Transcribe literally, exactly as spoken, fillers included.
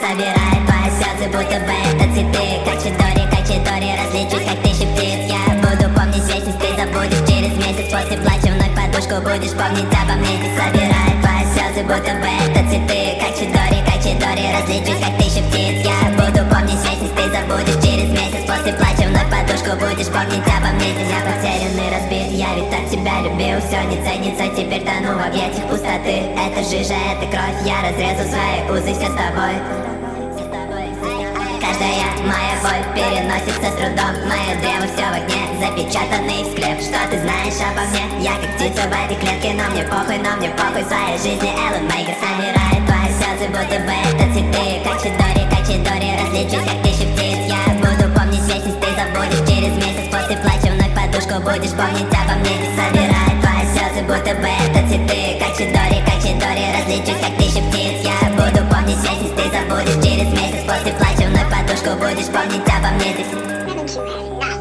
собирает твои слезы, будто бы это цветы. Как Чидори, как Чидори, различусь, как тысячи птиц. Я буду помнить вечность, ты забудешь через месяц. После плача вновь подушку будешь помнить обо мне. Здесь собирает твои слезы, будто бы это цветы. Как Чидори, как Чидори, различусь, как тысячи птиц. Я буду помнить вечность, ты забудешь через месяц. После плача вновь подушку будешь помнить обо мне. Здесь я потерянный, разбит, я ведь так тебя любил. Все не ценится, теперь тону в объятиях пустоты. Это жижа, это кровь, я разрезу свои узы, все с тобой. Каждая моя боль переносится с трудом. Мое древо все в огне, запечатанный склеп. Что ты знаешь обо мне? Я как птица в этой клетке. Но мне похуй, но мне похуй, в своей жизни Эллен Мейгер собирает твои слезы, будто бы это цветы. Как Чидори, как Чидори, различусь, как тысячи птиц. Я буду помнить вечность, ты забудешь через месяц. После плача вновь подушку будешь помнить обо мне. Здесь собирает твои слезы, будто бы это цветы. Как Чидори, как Чидори, различусь, как тысячи птиц. Я буду помнить вечность, ты забудешь через месяц. После плача вновь подушку будешь помнить обо мне. Здесь